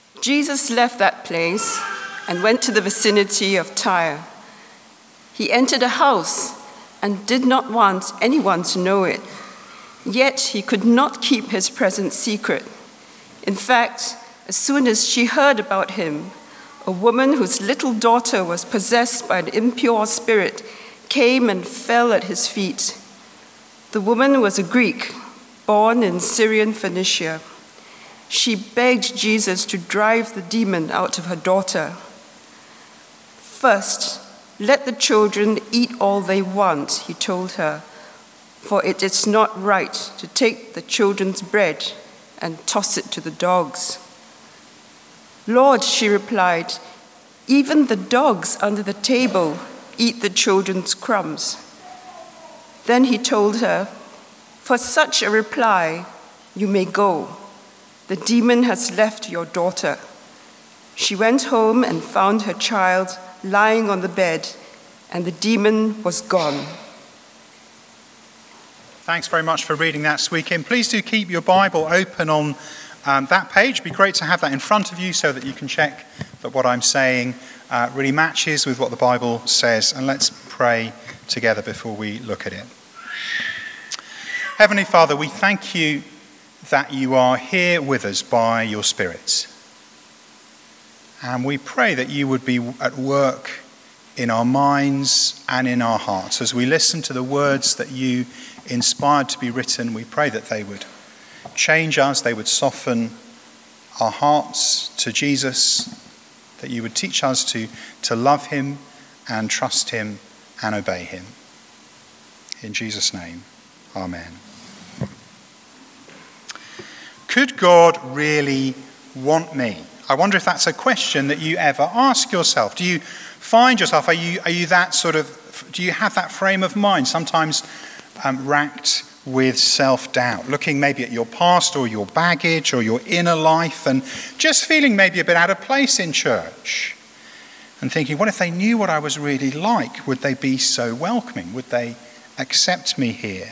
Jesus left that place and went to the vicinity of Tyre. He entered a house and did not want anyone to know it. Yet he could not keep his presence secret. In fact, as soon as she heard about him, a woman whose little daughter was possessed by an impure spirit came and fell at his feet. The woman was a Greek, born in Syrian Phoenicia. She begged Jesus to drive the demon out of her daughter. "First, let the children eat all they want," he told her, "for it is not right to take the children's bread and toss it to the dogs." "Lord," she replied, "even the dogs under the table eat the children's crumbs." Then he told her, "For such a reply, you may go. The demon has left your daughter." She went home and found her child lying on the bed, and the demon was gone. Thanks very much for reading that, Sweekin. Please do keep your Bible open on that page. It'd be great to have that in front of you so that you can check that what I'm saying really matches with what the Bible says. And let's pray together before we look at it. Heavenly Father, we thank you that you are here with us by your Spirit. And we pray that you would be at work in our minds and in our hearts. As we listen to the words that you inspired to be written, we pray that they would change us, they would soften our hearts to Jesus, that you would teach us to love him and trust him and obey him. In Jesus' name, amen. Could God really want me? I wonder if that's a question that you ever ask yourself. Do you find yourself, are you that sort of, do you have that frame of mind, sometimes racked with self-doubt, looking maybe at your past or your baggage or your inner life and just feeling maybe a bit out of place in church and thinking, what if they knew what I was really like? Would they be so welcoming? Would they accept me here?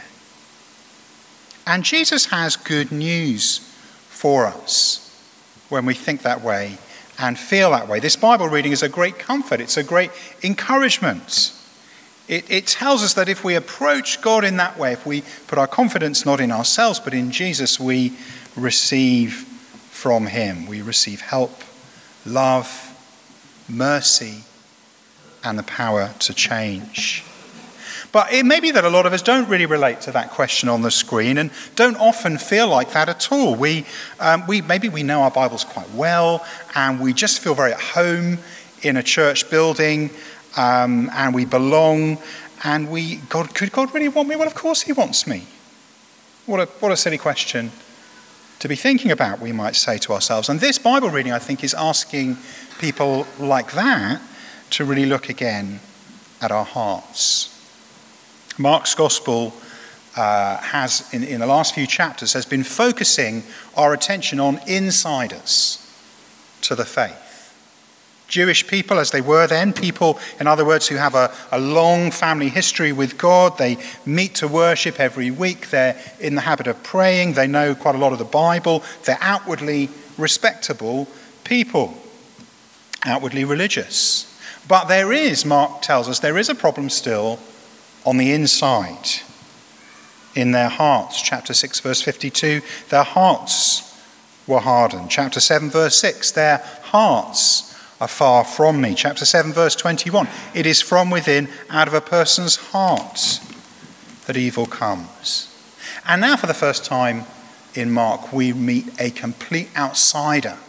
And Jesus has good news for us when we think that way and feel that way. This Bible reading is a great comfort. It's a great encouragement. It tells us that if we approach God in that way, if we put our confidence not in ourselves but in Jesus, we receive from him. We receive help, love, mercy, and the power to change. But it may be that a lot of us don't really relate to that question on the screen and don't often feel like that at all. Maybe we know our Bibles quite well and we just feel very at home in a church building and we belong and could God really want me? Well, of course he wants me. What a silly question to be thinking about, we might say to ourselves. And this Bible reading, I think, is asking people like that to really look again at our hearts. Mark's Gospel has, in the last few chapters, has been focusing our attention on insiders to the faith. Jewish people, as they were then, people, in other words, who have a long family history with God. They meet to worship every week. They're in the habit of praying. They know quite a lot of the Bible. They're outwardly respectable people, outwardly religious. But there is, Mark tells us, there is a problem still on the inside, in their hearts. Chapter 6, verse 52, their hearts were hardened. Chapter 7, verse 6, their hearts are far from me. Chapter 7, verse 21, it is from within, out of a person's heart, that evil comes. And now for the first time in Mark, we meet a complete outsider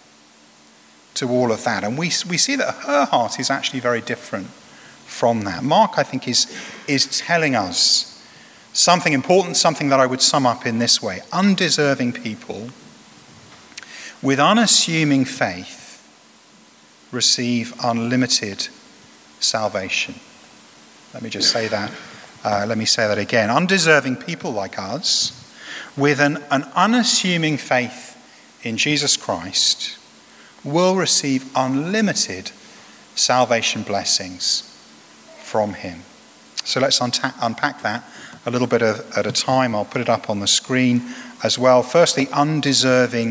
to all of that. And we see that her heart is actually very different from that. Mark, I think, is telling us something important, something that I would sum up in this way. Undeserving people with unassuming faith receive unlimited salvation. Let me just say that. Let me say that again. Undeserving people like us with an unassuming faith in Jesus Christ will receive unlimited salvation blessings from him. So let's unpack that a little bit at a time. I'll put it up on the screen as well. Firstly, undeserving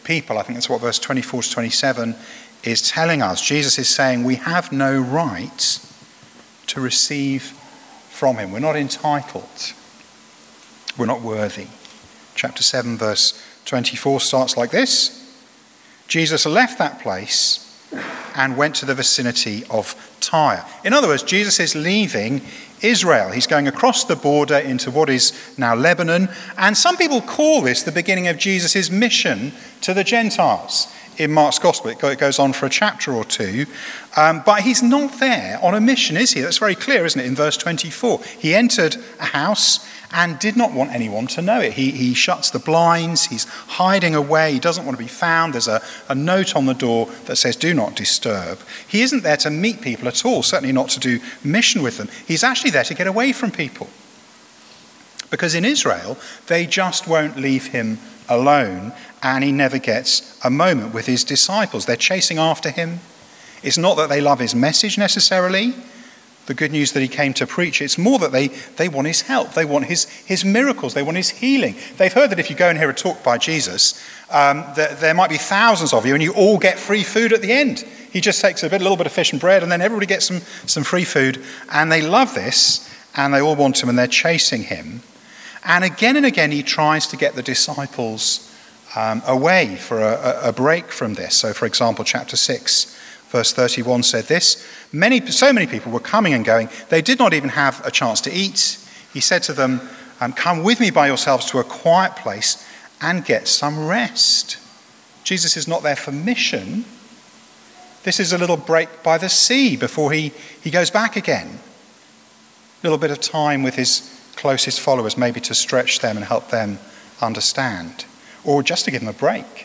people. I think that's what verse 24 to 27 is telling us. Jesus is saying we have no right to receive from him. We're not entitled. We're not worthy. Chapter 7 verse 24 starts like this. Jesus left that place and went to the vicinity of Tyre. In other words, Jesus is leaving Israel. He's going across the border into what is now Lebanon. And some people call this the beginning of Jesus' mission to the Gentiles. In Mark's Gospel, it goes on for a chapter or two. But he's not there on a mission, is he? That's very clear, isn't it, in verse 24. He entered a house and did not want anyone to know it. He shuts the blinds. He's hiding away. He doesn't want to be found. There's a note on the door that says, do not disturb. He isn't there to meet people at all, certainly not to do mission with them. He's actually there to get away from people. Because in Israel, they just won't leave him alone, and he never gets a moment with his disciples. They're chasing after him. It's not that they love his message necessarily, the good news that he came to preach. It's more that they want his help. They want his miracles. They want his healing. They've heard that if you go and hear a talk by Jesus, there might be thousands of you and you all get free food at the end. He just takes a little bit of fish and bread and then everybody gets some free food, and they love this and they all want him and they're chasing him. And again he tries to get the disciples away for a break from this. So, for example, chapter 6, verse 31 said this: so many people were coming and going, they did not even have a chance to eat. He said to them, come with me by yourselves to a quiet place and get some rest. Jesus is not there for mission. This is a little break by the sea before he goes back again. A little bit of time with his closest followers, maybe to stretch them and help them understand, or just to give them a break.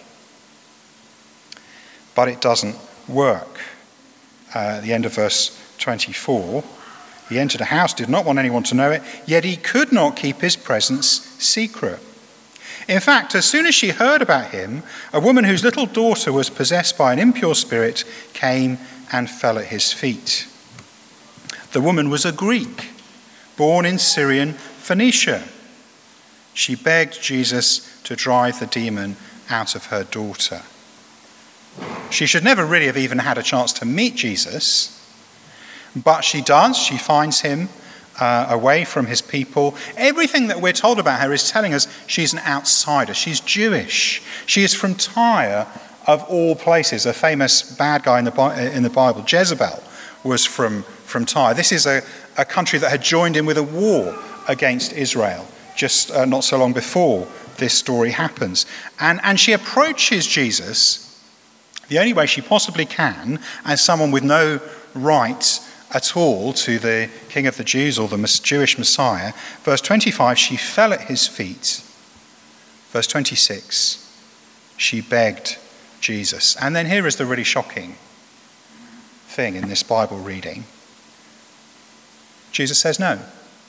But it doesn't work. At the end of verse 24, he entered a house, did not want anyone to know it, yet he could not keep his presence secret. In fact, as soon as she heard about him, a woman whose little daughter was possessed by an impure spirit came and fell at his feet. The woman was a Greek, born in Syrian Phoenicia. She begged Jesus to drive the demon out of her daughter. She should never really have even had a chance to meet Jesus, but she does. She finds him away from his people. Everything that we're told about her is telling us she's an outsider. She's Jewish. She is from Tyre, of all places. A famous bad guy in the Bible, Jezebel, was from Tyre. This is a country that had joined in with a war against Israel just not so long before this story happens. And she approaches Jesus the only way she possibly can, as someone with no right at all to the King of the Jews or the Jewish Messiah. Verse 25, she fell at his feet. Verse 26, she begged Jesus. And then here is the really shocking thing in this Bible reading. Jesus says no.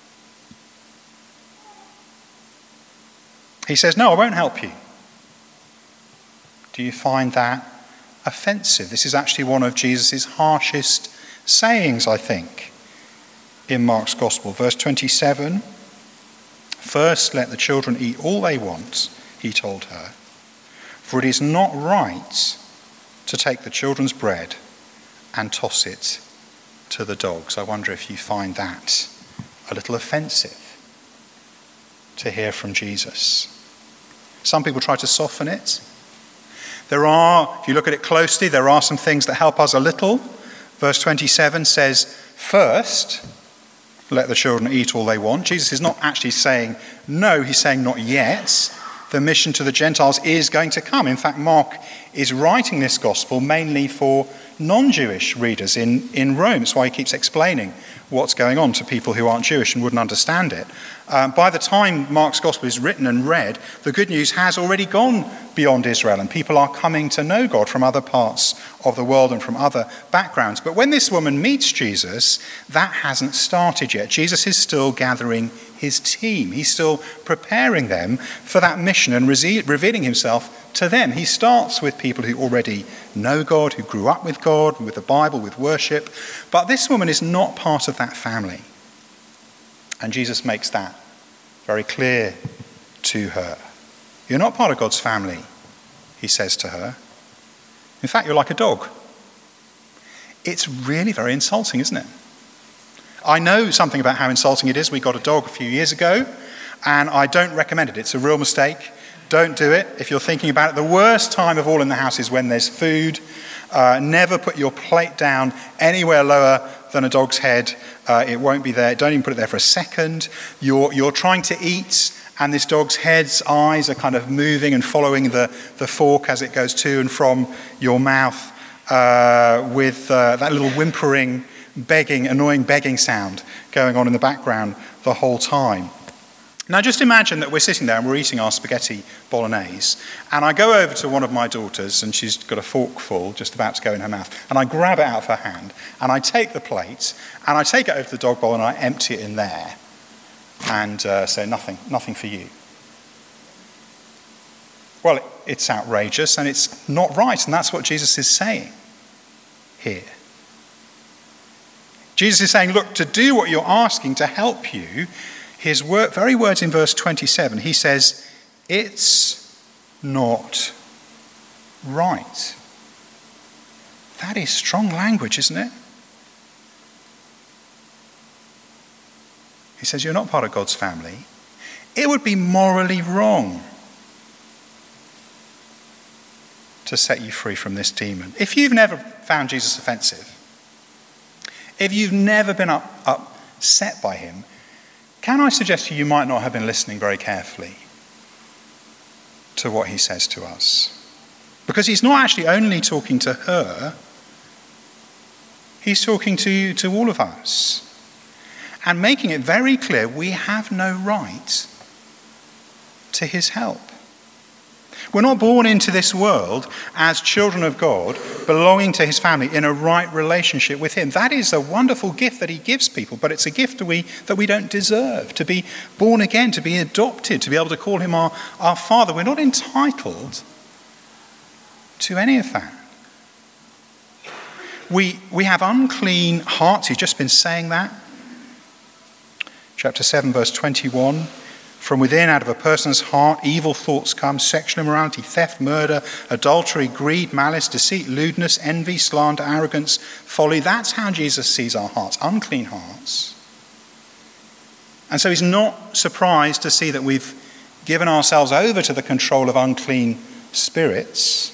He says, no, I won't help you. Do you find that offensive? This is actually one of Jesus' harshest sayings, I think, in Mark's Gospel. Verse 27, first let the children eat all they want, he told her, for it is not right to take the children's bread and toss it to the dogs. I wonder if you find that a little offensive to hear from Jesus. Some people try to soften it. There are, if you look at it closely, there are some things that help us a little. Verse 27 says, first, let the children eat all they want. Jesus is not actually saying no, he's saying not yet. The mission to the Gentiles is going to come. In fact, Mark is writing this gospel mainly for non-Jewish readers in Rome. That's why he keeps explaining what's going on to people who aren't Jewish and wouldn't understand it. By the time Mark's gospel is written and read, the good news has already gone beyond Israel, and people are coming to know God from other parts of the world and from other backgrounds. But when this woman meets Jesus, that hasn't started yet. Jesus is still gathering his team. He's still preparing them for that mission and revealing himself to them. He starts with people who already know God, who grew up with God, with the Bible, with worship. But this woman is not part of that family. And Jesus makes that very clear to her. You're not part of God's family he says to her. In fact, you're like a dog. It's really very insulting, isn't it? I know something about how insulting it is. We got a dog a few years ago, and I don't recommend it. It's a real mistake. Don't do it. If you're thinking about it, the worst time of all in the house is when there's food. Never put your plate down anywhere lower than a dog's head. It won't be there. Don't even put it there for a second. You're trying to eat, and this dog's head's eyes are kind of moving and following the fork as it goes to and from your mouth with that little whimpering, annoying begging sound going on in the background the whole time. Now just imagine that we're sitting there and we're eating our spaghetti bolognese, and I go over to one of my daughters and she's got a fork full just about to go in her mouth, and I grab it out of her hand and I take the plate and I take it over to the dog bowl and I empty it in there and say nothing for you. Well, it's outrageous and it's not right, and that's what Jesus is saying here. Jesus is saying, look, to do what you're asking, to help you, his very words in verse 27, he says, it's not right. That is strong language, isn't it? He says, you're not part of God's family. It would be morally wrong to set you free from this demon. If you've never found Jesus offensive, if you've never been upset by him, can I suggest to you, you might not have been listening very carefully to what he says to us? Because he's not actually only talking to her, he's talking to all of us. And making it very clear we have no right to his help. We're not born into this world as children of God, belonging to his family in a right relationship with him. That is a wonderful gift that he gives people, but it's a gift that we don't deserve. To be born again, to be adopted, to be able to call him our Father. We're not entitled to any of that. We have unclean hearts. He's just been saying that. Chapter 7, verse 21. From within, out of a person's heart, evil thoughts come: sexual immorality, theft, murder, adultery, greed, malice, deceit, lewdness, envy, slander, arrogance, folly. That's how Jesus sees our hearts, unclean hearts. And so he's not surprised to see that we've given ourselves over to the control of unclean spirits.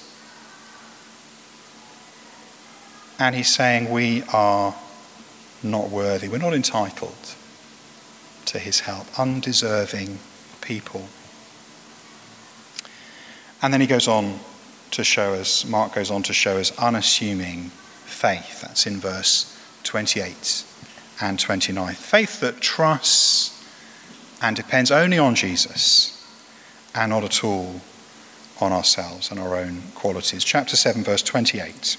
And he's saying we are not worthy, we're not entitled to his help, undeserving people. And then he goes on to show us, Mark goes on to show us unassuming faith. That's in verse 28 and 29. Faith that trusts and depends only on Jesus and not at all on ourselves and our own qualities. Chapter 7, verse 28.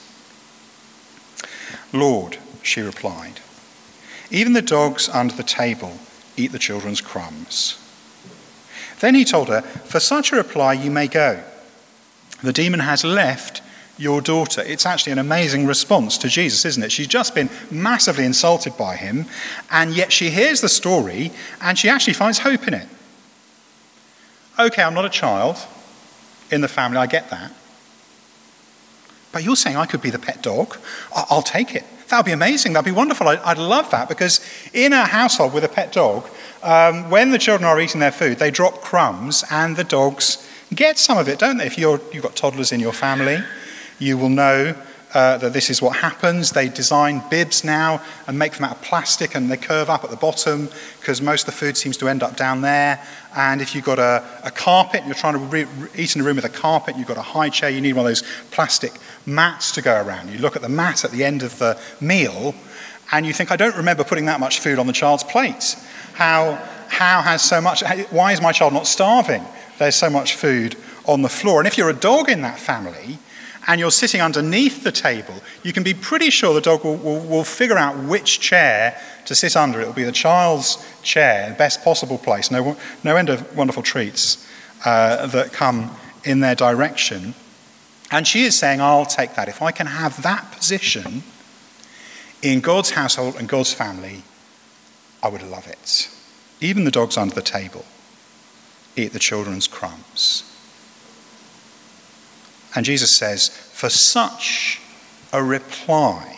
Lord, she replied, even the dogs under the table eat the children's crumbs. Then he told her, for such a reply you may go. The demon has left your daughter. It's actually an amazing response to Jesus, isn't it? She's just been massively insulted by him, and yet she hears the story and she actually finds hope in it. Okay, I'm not a child in the family, I get that. But you're saying I could be the pet dog? I'll take it. That would be amazing. That would be wonderful. I'd love that, because in a household with a pet dog, when the children are eating their food, they drop crumbs and the dogs get some of it, don't they? If you've got toddlers in your family, you will know that this is what happens. They design bibs now and make them out of plastic, and they curve up at the bottom because most of the food seems to end up down there. And if you've got a carpet and you're trying to eat in a room with a carpet, you've got a high chair, you need one of those plastic mats to go around. You look at the mat at the end of the meal and you think, I don't remember putting that much food on the child's plate. How has so much, why is my child not starving? There's so much food on the floor. And if you're a dog in that family and you're sitting underneath the table, you can be pretty sure the dog will figure out which chair to sit under. It will be the child's chair, the best possible place. No end of wonderful treats that come in their direction. And she is saying, I'll take that. If I can have that position in God's household and God's family, I would love it. Even the dogs under the table eat the children's crumbs. And Jesus says, for such a reply.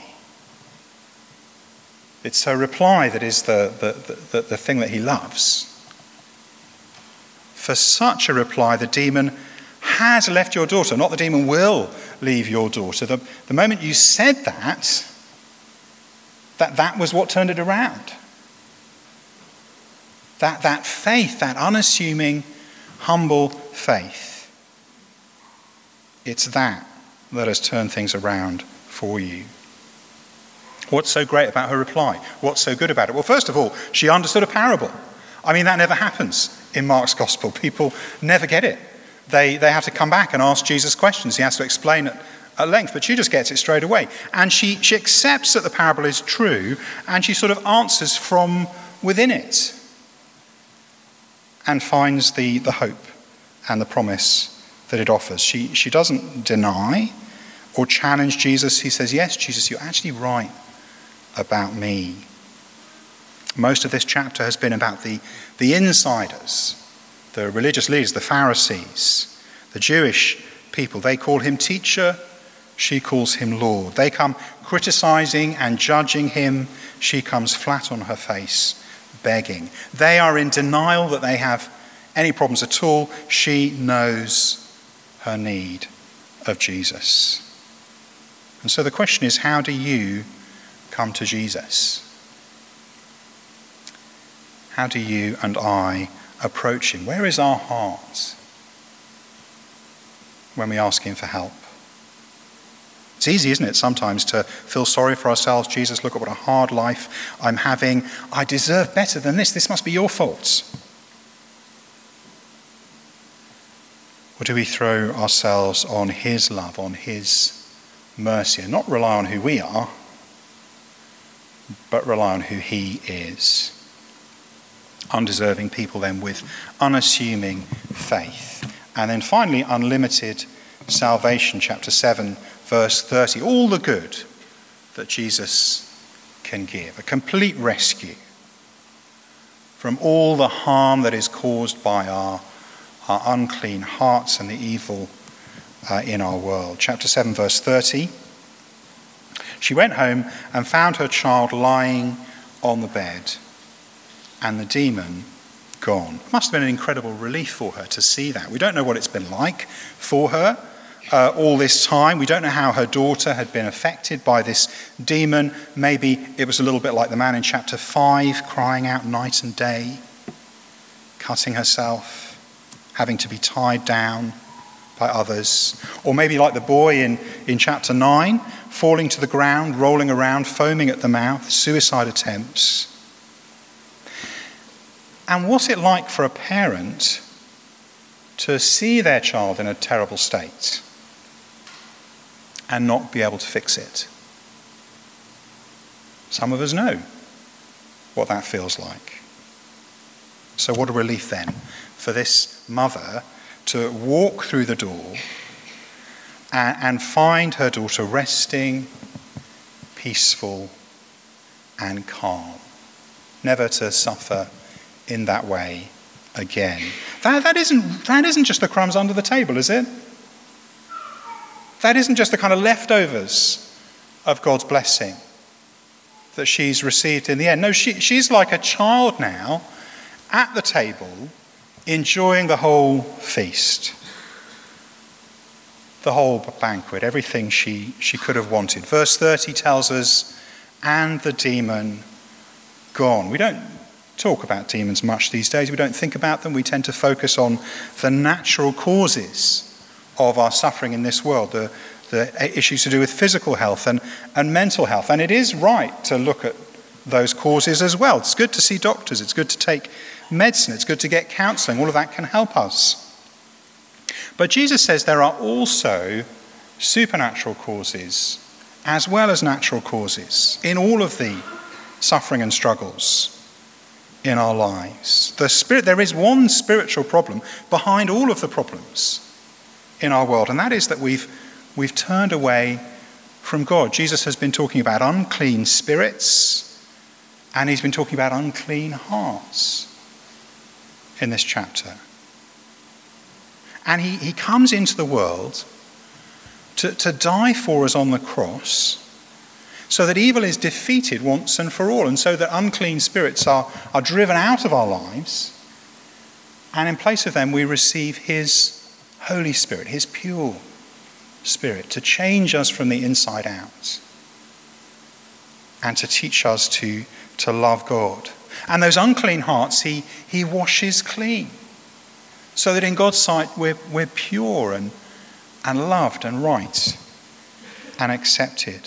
It's a reply that is the thing that he loves. For such a reply, the demon has left your daughter. Not the demon will leave your daughter. The moment you said that was what turned it around. That faith, that unassuming, humble faith. It's that has turned things around for you. What's so great about her reply? What's so good about it? Well, first of all, she understood a parable. I mean, that never happens in Mark's gospel. People never get it. They have to come back and ask Jesus questions. He has to explain it at length, but she just gets it straight away. And she accepts that the parable is true, and she sort of answers from within it and finds the hope and the promise that it offers. She doesn't deny or challenge Jesus. He says, yes, Jesus, you're actually right about me. Most of this chapter has been about the insiders, the religious leaders, the Pharisees, the Jewish people. They call him teacher, she calls him Lord. They come criticizing and judging him. She comes flat on her face, begging. They are in denial that they have any problems at all. She knows her need of Jesus. And so the question is, how do you come to Jesus? How do you and I approach him? Where is our heart when we ask him for help? It's easy, isn't it, sometimes to feel sorry for ourselves. Jesus, look at what a hard life I'm having. I deserve better than this. This must be your fault. Or do we throw ourselves on his love, on his mercy, and not rely on who we are, but rely on who he is? Undeserving people then with unassuming faith. And then finally, unlimited salvation, chapter 7, verse 30. All the good that Jesus can give. A complete rescue from all the harm that is caused by our unclean hearts and the evil in our world. Chapter 7, verse 30. She went home and found her child lying on the bed and the demon gone. It must have been an incredible relief for her to see that. We don't know what it's been like for her all this time. We don't know how her daughter had been affected by this demon. Maybe it was a little bit like the man in chapter 5, crying out night and day, cutting herself, having to be tied down by others. Or maybe like the boy in chapter 9, falling to the ground, rolling around, foaming at the mouth, suicide attempts. And what's it like for a parent to see their child in a terrible state and not be able to fix it? Some of us know what that feels like. So what a relief then for this mother to walk through the door and find her daughter resting, peaceful and calm, never to suffer in that way again. That isn't just the crumbs under the table, is it? That isn't just the kind of leftovers of God's blessing that she's received in the end. No, she's like a child now at the table, enjoying the whole feast, the whole banquet, everything she could have wanted. Verse 30 tells us, and the demon gone. We don't talk about demons much these days. We don't think about them. We tend to focus on the natural causes of our suffering in this world, the issues to do with physical health and mental health. And it is right to look at those causes as well. It's good to see doctors. It's good to take medicine. It's good to get counseling. All of that can help us. But Jesus says there are also supernatural causes as well as natural causes in all of the suffering and struggles in our lives. There is one spiritual problem behind all of the problems in our world, and that is that we've turned away from God. Jesus has been talking about unclean spirits, and he's been talking about unclean hearts in this chapter. And he comes into the world to die for us on the cross, so that evil is defeated once and for all, and so that unclean spirits are driven out of our lives, and in place of them we receive his Holy Spirit, his pure Spirit, to change us from the inside out and to teach us to love God. And those unclean hearts he washes clean, so that in God's sight we're pure and loved and right and accepted.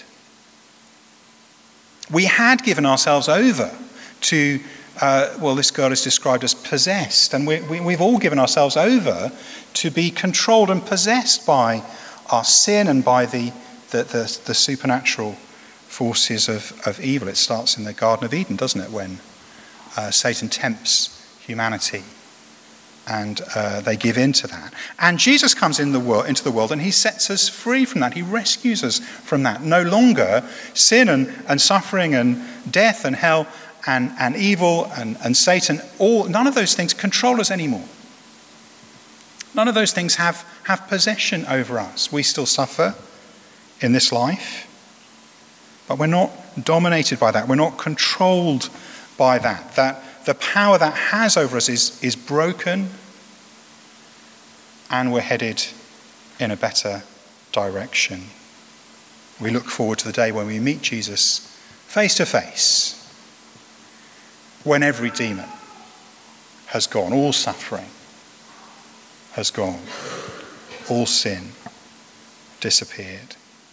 We had given ourselves over to, this girl is described as possessed, and we've all given ourselves over to be controlled and possessed by our sin and by the supernatural forces of evil. It starts in the Garden of Eden, doesn't it, when Satan tempts humanity and they give in to that. And Jesus comes into the world and he sets us free from that. He rescues us from that. No longer sin and suffering and death and hell and evil and Satan, none of those things control us anymore. None of those things have possession over us. We still suffer in this life, but we're not dominated by that. We're not controlled by that. That the power that has over us is broken, and we're headed in a better direction. We look forward to the day when we meet Jesus face to face, when every demon has gone, all suffering has gone, all sin disappeared.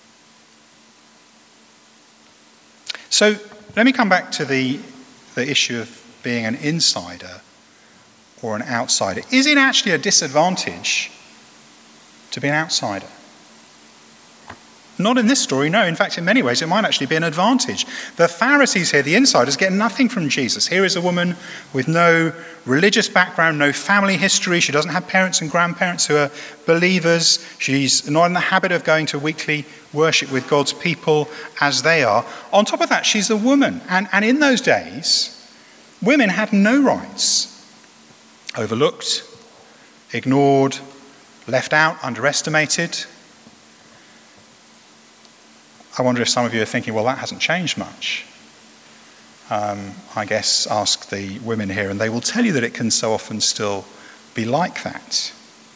So let me come back to the issue of being an insider or an outsider. Is it actually a disadvantage to be an outsider? Not in this story, no. In fact, in many ways, it might actually be an advantage. The Pharisees here, the insiders, get nothing from Jesus. Here is a woman with no religious background, no family history. She doesn't have parents and grandparents who are believers. She's not in the habit of going to weekly worship with God's people as they are. On top of that, she's a woman. And in those days, women had no rights. Overlooked, ignored, left out, underestimated. I wonder if some of you are thinking, well, that hasn't changed much. I guess ask the women here and they will tell you that it can so often still be like that.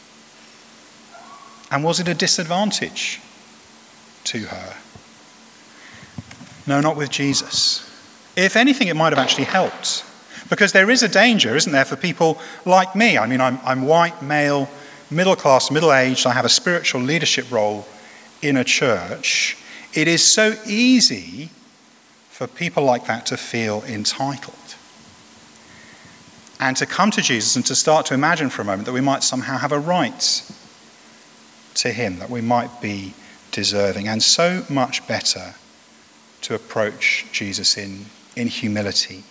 And was it a disadvantage to her? No, not with Jesus. If anything, it might have actually helped. Because there is a danger, isn't there, for people like me? I mean, I'm white, male, middle class, middle-aged. I have a spiritual leadership role in a church. It is so easy for people like that to feel entitled and to come to Jesus and to start to imagine for a moment that we might somehow have a right to him, that we might be deserving, and so much better to approach Jesus in humility,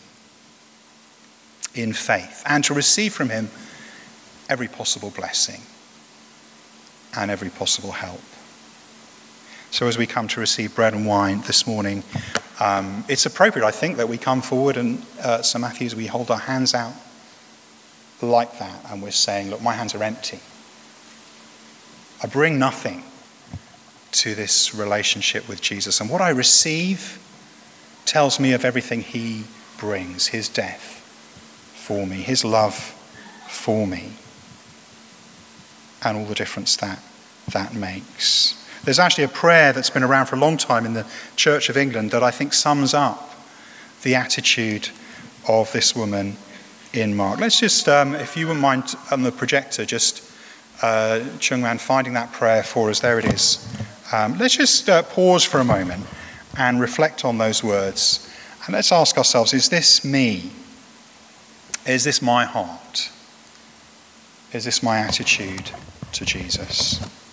in faith, and to receive from him every possible blessing and every possible help. So as we come to receive bread and wine this morning, it's appropriate, I think, that we come forward and, Sir Matthews, we hold our hands out like that, and we're saying, look, my hands are empty. I bring nothing to this relationship with Jesus, and what I receive tells me of everything he brings, his death for me, his love for me, and all the difference that makes. There's actually a prayer that's been around for a long time in the Church of England that I think sums up the attitude of this woman in Mark. Let's just, if you wouldn't mind on the projector, just Chung Man finding that prayer for us. There it is. Let's just pause for a moment and reflect on those words. And let's ask ourselves, is this me? Is this my heart? Is this my attitude to Jesus?